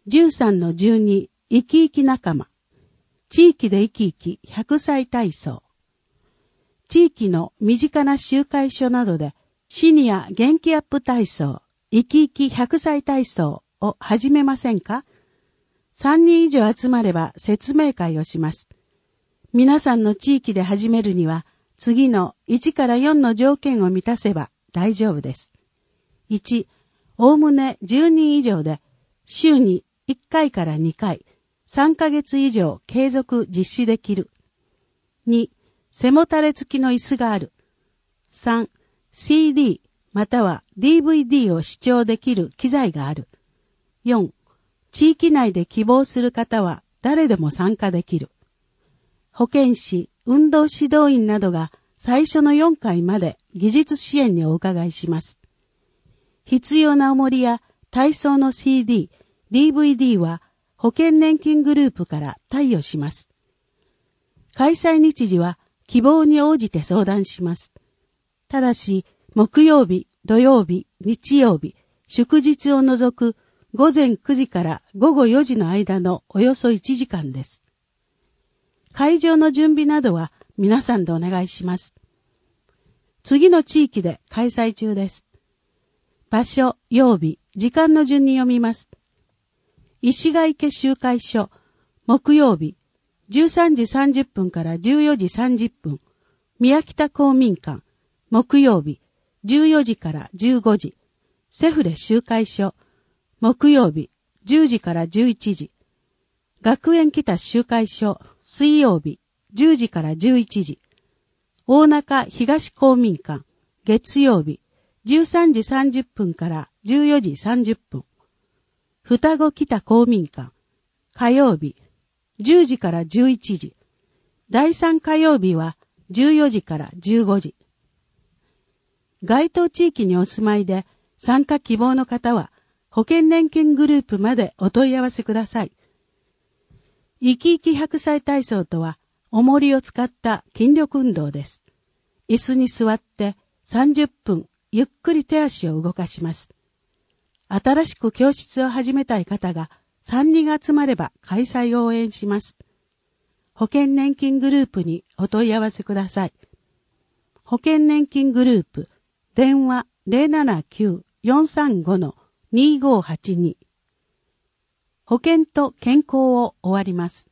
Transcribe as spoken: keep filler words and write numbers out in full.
じゅうさんのじゅうに、生き生き仲間。地域で生き生きひゃくさい体操。地域の身近な集会所などでシニア元気アップ体操、生き生きひゃくさい体操を始めませんか？さんにん以上集まれば説明会をします。皆さんの地域で始めるには次のいちからよんの条件を満たせば大丈夫です。いち、おおむねじゅうにん以上で週にいっかいからにかい、さんかげつ以上継続実施できる。に、背もたれ付きの椅子がある。さん、シーディー または ディーブイディー を視聴できる機材がある。よん、地域内で希望する方は誰でも参加できる。保健師、運動指導員などが最初のよんかいまで技術支援にお伺いします。必要な重りや体操の シーディー、ディーブイディー は保険年金グループから貸与します。開催日時は希望に応じて相談します。ただし、木曜日、土曜日、日曜日、祝日を除く午前くじから午後よじの間のおよそいちじかんです。会場の準備などは皆さんでお願いします。次の地域で開催中です。場所、曜日、時間の順に読みます。石ヶ池集会所、木曜日、じゅうさんじさんじゅっぷんからじゅうよじさんじゅっぷん、宮北公民館、木曜日、じゅうよじからじゅうごじ、セフレ集会所、木曜日、じゅうじからじゅういちじ、学園北集会所、水曜日、じゅうじからじゅういちじ、大中東公民館、月曜日、じゅうさんじさんじゅっぷんからじゅうよじさんじゅっぷん、双子北公民館、火曜日、じゅうじからじゅういちじ、第三火曜日はじゅうよじからじゅうごじ。該当地域にお住まいで参加希望の方は保険年金グループまでお問い合わせください。生き生きひゃくさい体操とは重りを使った筋力運動です。椅子に座ってさんじゅっぷんゆっくり手足を動かします。新しく教室を始めたい方がさんにん集まれば開催を応援します。保険年金グループにお問い合わせください。保険年金グループ、電話 ゼロななきゅう よんさんご にごはちに。保険と健康を終わります。